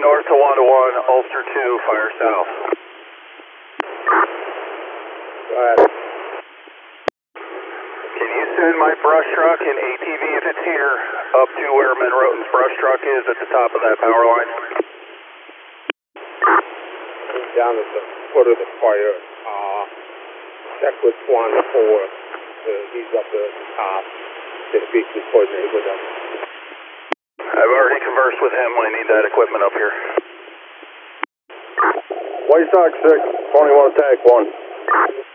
North to 1-1, Ulster 2, fire south. Go ahead. Can you send my brush truck and ATV if it's here up to where Menroten's brush truck is at the top of that power line? He's down at the foot of the fire. Check with Swan 4. He's up at the top. Just speaking coordinate with him. I've already conversed with him. I need that equipment up here. White Sox 6, 21 attack 1.